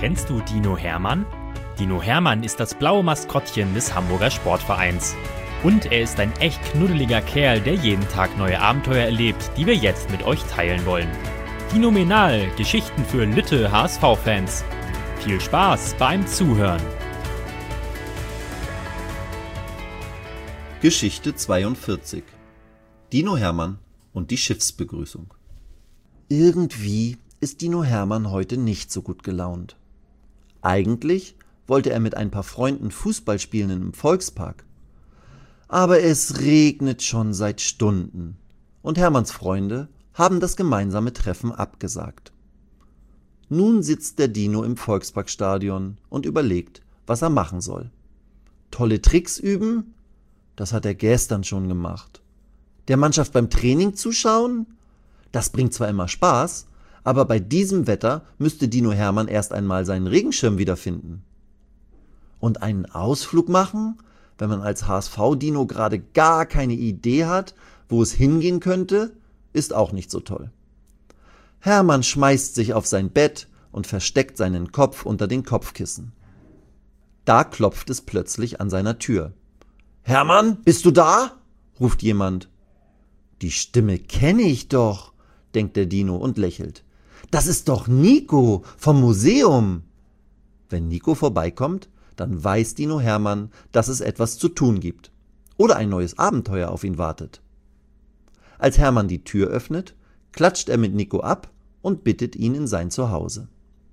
Kennst du Dino Hermann? Dino Hermann ist das blaue Maskottchen des Hamburger Sportvereins. Und er ist ein echt knuddeliger Kerl, der jeden Tag neue Abenteuer erlebt, die wir jetzt mit euch teilen wollen. Dinomenal, Geschichten für Lütte HSV-Fans. Viel Spaß beim Zuhören. Geschichte 42. Dino Hermann und die Schiffsbegrüßung. Irgendwie ist Dino Hermann heute nicht so gut gelaunt. Eigentlich wollte er mit ein paar Freunden Fußball spielen im Volkspark. Aber es regnet schon seit Stunden und Hermanns Freunde haben das gemeinsame Treffen abgesagt. Nun sitzt der Dino im Volksparkstadion und überlegt, was er machen soll. Tolle Tricks üben? Das hat er gestern schon gemacht. Der Mannschaft beim Training zuschauen? Das bringt zwar immer Spaß, aber bei diesem Wetter müsste Dino Hermann erst einmal seinen Regenschirm wiederfinden. Und einen Ausflug machen, wenn man als HSV-Dino gerade gar keine Idee hat, wo es hingehen könnte, ist auch nicht so toll. Hermann schmeißt sich auf sein Bett und versteckt seinen Kopf unter den Kopfkissen. Da klopft es plötzlich an seiner Tür. »Hermann, bist du da?« ruft jemand. »Die Stimme kenne ich doch«, denkt der Dino und lächelt. »Das ist doch Nico vom Museum!« Wenn Nico vorbeikommt, dann weiß Dino Hermann, dass es etwas zu tun gibt oder ein neues Abenteuer auf ihn wartet. Als Hermann die Tür öffnet, klatscht er mit Nico ab und bittet ihn in sein Zuhause.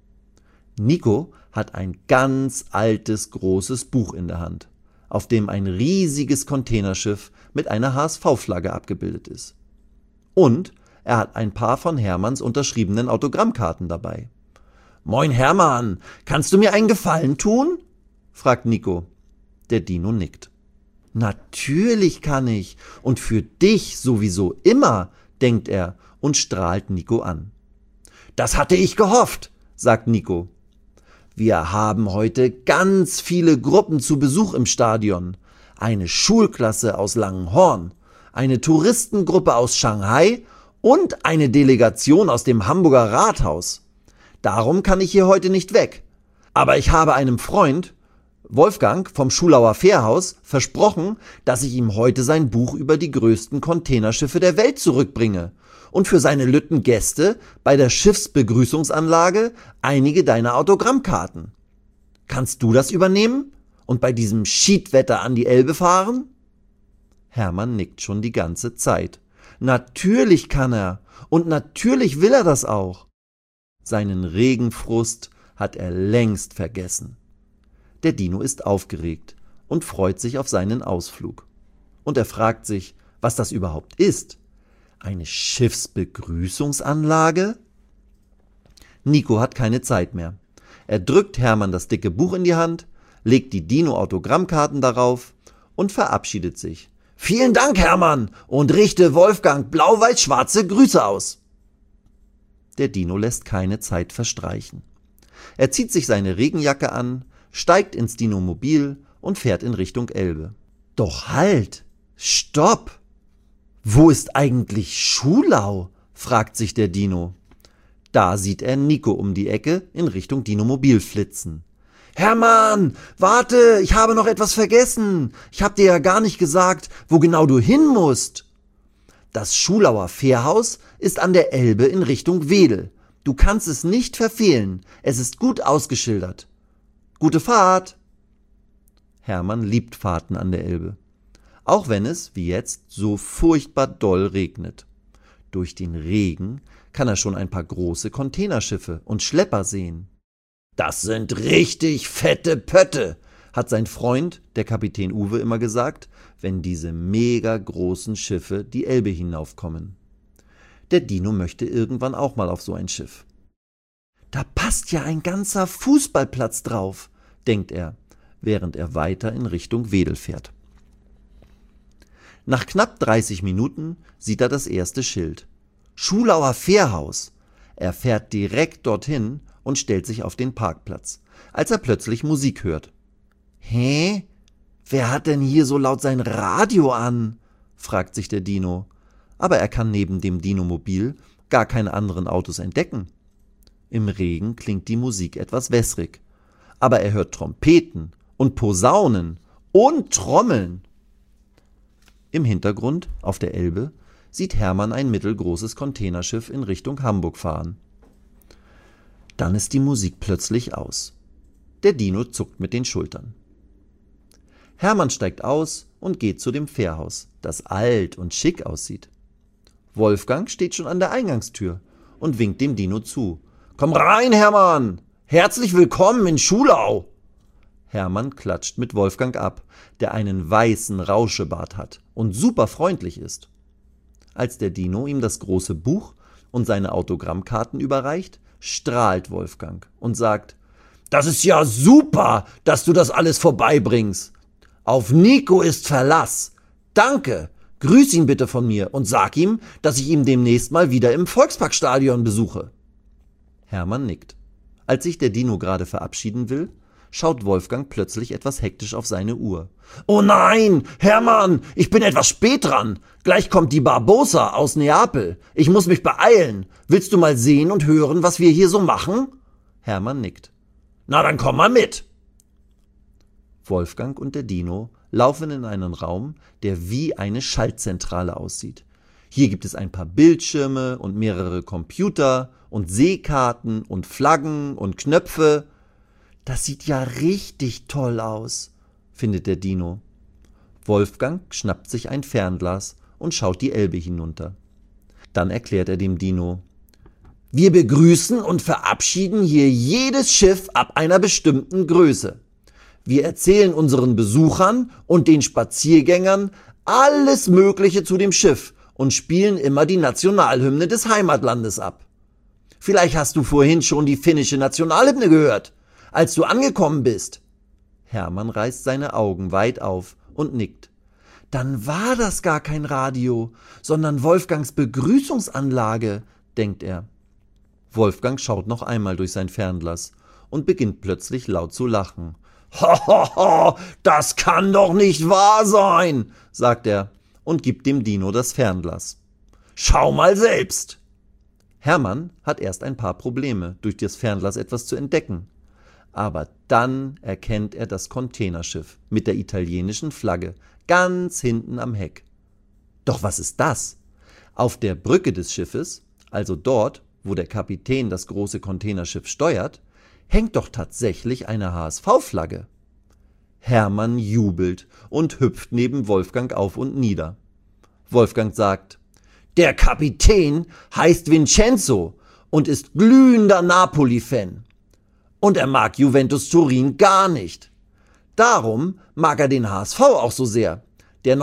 Nico hat ein ganz altes, großes Buch in der Hand, auf dem ein riesiges Containerschiff mit einer HSV-Flagge abgebildet ist. Und er hat ein paar von Hermanns unterschriebenen Autogrammkarten dabei. »Moin Hermann, kannst du mir einen Gefallen tun?« fragt Nico. Der Dino nickt. »Natürlich kann ich und für dich sowieso immer«, denkt er und strahlt Nico an. »Das hatte ich gehofft«, sagt Nico. »Wir haben heute ganz viele Gruppen zu Besuch im Stadion. Eine Schulklasse aus Langenhorn, eine Touristengruppe aus Shanghai und eine Delegation aus dem Hamburger Rathaus. Darum kann ich hier heute nicht weg. Aber ich habe einem Freund, Wolfgang vom Schulauer Fährhaus, versprochen, dass ich ihm heute sein Buch über die größten Containerschiffe der Welt zurückbringe und für seine Lüttengäste bei der Schiffsbegrüßungsanlage einige deiner Autogrammkarten. Kannst du das übernehmen und bei diesem Schiedwetter an die Elbe fahren?« Hermann nickt schon die ganze Zeit. Natürlich kann er und natürlich will er das auch. Seinen Regenfrust hat er längst vergessen. Der Dino ist aufgeregt und freut sich auf seinen Ausflug. Und er fragt sich, was das überhaupt ist. Eine Schiffsbegrüßungsanlage? Nico hat keine Zeit mehr. Er drückt Hermann das dicke Buch in die Hand, legt die Dino-Autogrammkarten darauf und verabschiedet sich. »Vielen Dank, Hermann, und richte Wolfgang blau-weiß-schwarze Grüße aus.« Der Dino lässt keine Zeit verstreichen. Er zieht sich seine Regenjacke an, steigt ins Dinomobil und fährt in Richtung Elbe. Doch halt! Stopp! Wo ist eigentlich Schulau? Fragt sich der Dino. Da sieht er Nico um die Ecke in Richtung Dinomobil flitzen. »Hermann, warte, ich habe noch etwas vergessen. Ich habe dir ja gar nicht gesagt, wo genau du hin musst.« Das Schulauer Fährhaus ist an der Elbe in Richtung Wedel. Du kannst es nicht verfehlen. Es ist gut ausgeschildert. Gute Fahrt! Hermann liebt Fahrten an der Elbe. Auch wenn es, wie jetzt, so furchtbar doll regnet. Durch den Regen kann er schon ein paar große Containerschiffe und Schlepper sehen. »Das sind richtig fette Pötte«, hat sein Freund, der Kapitän Uwe, immer gesagt, wenn diese mega großen Schiffe die Elbe hinaufkommen. Der Dino möchte irgendwann auch mal auf so ein Schiff. »Da passt ja ein ganzer Fußballplatz drauf«, denkt er, während er weiter in Richtung Wedel fährt. Nach knapp 30 Minuten sieht er das erste Schild. »Schulauer Fährhaus«. Er fährt direkt dorthin und stellt sich auf den Parkplatz, als er plötzlich Musik hört. »Hä? Wer hat denn hier so laut sein Radio an?« fragt sich der Dino. Aber er kann neben dem Dinomobil gar keine anderen Autos entdecken. Im Regen klingt die Musik etwas wässrig, aber er hört Trompeten und Posaunen und Trommeln. Im Hintergrund, auf der Elbe, sieht Hermann ein mittelgroßes Containerschiff in Richtung Hamburg fahren. Dann ist die Musik plötzlich aus. Der Dino zuckt mit den Schultern. Hermann steigt aus und geht zu dem Fährhaus, das alt und schick aussieht. Wolfgang steht schon an der Eingangstür und winkt dem Dino zu. »Komm rein, Hermann! Herzlich willkommen in Schulau!« Hermann klatscht mit Wolfgang ab, der einen weißen Rauschebart hat und super freundlich ist. Als der Dino ihm das große Buch und seine Autogrammkarten überreicht, strahlt Wolfgang und sagt: »Das ist ja super, dass du das alles vorbeibringst. Auf Nico ist Verlass. Danke, grüß ihn bitte von mir und sag ihm, dass ich ihn demnächst mal wieder im Volksparkstadion besuche.« Hermann nickt. Als sich der Dino gerade verabschieden will, schaut Wolfgang plötzlich etwas hektisch auf seine Uhr. »Oh nein, Hermann, ich bin etwas spät dran. Gleich kommt die Barbossa aus Neapel. Ich muss mich beeilen. Willst du mal sehen und hören, was wir hier so machen?« Hermann nickt. »Na, dann komm mal mit.« Wolfgang und der Dino laufen in einen Raum, der wie eine Schaltzentrale aussieht. Hier gibt es ein paar Bildschirme und mehrere Computer und Seekarten und Flaggen und Knöpfe. »Das sieht ja richtig toll aus«, findet der Dino. Wolfgang schnappt sich ein Fernglas und schaut die Elbe hinunter. Dann erklärt er dem Dino: »Wir begrüßen und verabschieden hier jedes Schiff ab einer bestimmten Größe. Wir erzählen unseren Besuchern und den Spaziergängern alles Mögliche zu dem Schiff und spielen immer die Nationalhymne des Heimatlandes ab. Vielleicht hast du vorhin schon die finnische Nationalhymne gehört, als du angekommen bist.« Hermann reißt seine Augen weit auf und nickt. »Dann war das gar kein Radio, sondern Wolfgangs Begrüßungsanlage«, denkt er. Wolfgang schaut noch einmal durch sein Fernglas und beginnt plötzlich laut zu lachen. »Hohoho, das kann doch nicht wahr sein«, sagt er und gibt dem Dino das Fernglas. »Schau mal selbst.« Hermann hat erst ein paar Probleme, durch das Fernglas etwas zu entdecken. Aber dann erkennt er das Containerschiff mit der italienischen Flagge ganz hinten am Heck. Doch was ist das? Auf der Brücke des Schiffes, also dort, wo der Kapitän das große Containerschiff steuert, hängt doch tatsächlich eine HSV-Flagge. Hermann jubelt und hüpft neben Wolfgang auf und nieder. Wolfgang sagt: »Der Kapitän heißt Vincenzo und ist glühender Napoli-Fan. Und er mag Juventus Turin gar nicht. Darum mag er den HSV auch so sehr, der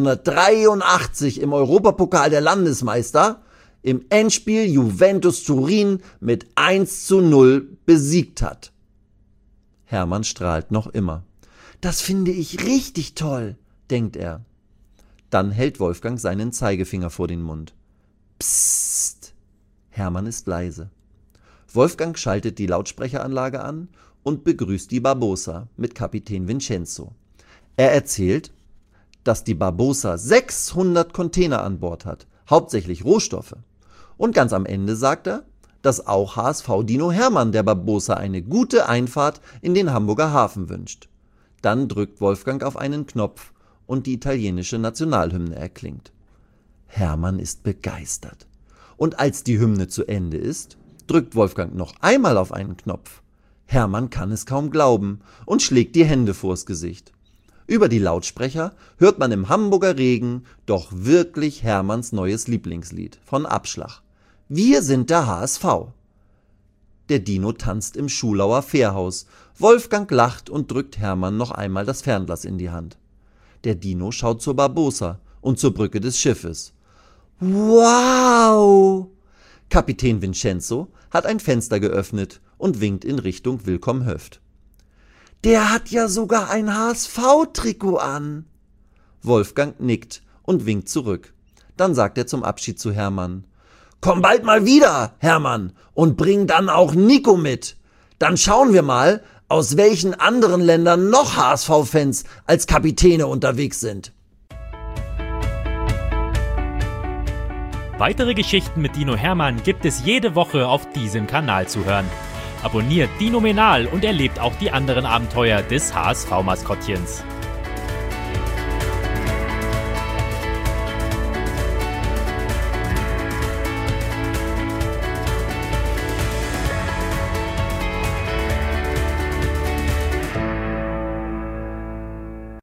1983 im Europapokal der Landesmeister im Endspiel Juventus Turin mit 1:0 besiegt hat.« Hermann strahlt noch immer. »Das finde ich richtig toll«, denkt er. Dann hält Wolfgang seinen Zeigefinger vor den Mund. Psst. Hermann ist leise. Wolfgang schaltet die Lautsprecheranlage an und begrüßt die Barbossa mit Kapitän Vincenzo. Er erzählt, dass die Barbossa 600 Container an Bord hat, hauptsächlich Rohstoffe. Und ganz am Ende sagt er, dass auch HSV-Dino Hermann der Barbossa eine gute Einfahrt in den Hamburger Hafen wünscht. Dann drückt Wolfgang auf einen Knopf und die italienische Nationalhymne erklingt. Hermann ist begeistert. Und als die Hymne zu Ende ist, drückt Wolfgang noch einmal auf einen Knopf. Hermann kann es kaum glauben und schlägt die Hände vors Gesicht. Über die Lautsprecher hört man im Hamburger Regen doch wirklich Hermanns neues Lieblingslied von Abschlag. Wir sind der HSV. Der Dino tanzt im Schulauer Fährhaus. Wolfgang lacht und drückt Hermann noch einmal das Fernglas in die Hand. Der Dino schaut zur Barbossa und zur Brücke des Schiffes. Wow! Kapitän Vincenzo hat ein Fenster geöffnet und winkt in Richtung Willkomm Höft. Der hat ja sogar ein HSV-Trikot an. Wolfgang nickt und winkt zurück. Dann sagt er zum Abschied zu Hermann: Komm bald mal wieder, Hermann, und bring dann auch Nico mit. Dann schauen wir mal, aus welchen anderen Ländern noch HSV-Fans als Kapitäne unterwegs sind. Weitere Geschichten mit Dino Hermann gibt es jede Woche auf diesem Kanal zu hören. Abonniert Dinomenal und erlebt auch die anderen Abenteuer des HSV-Maskottchens.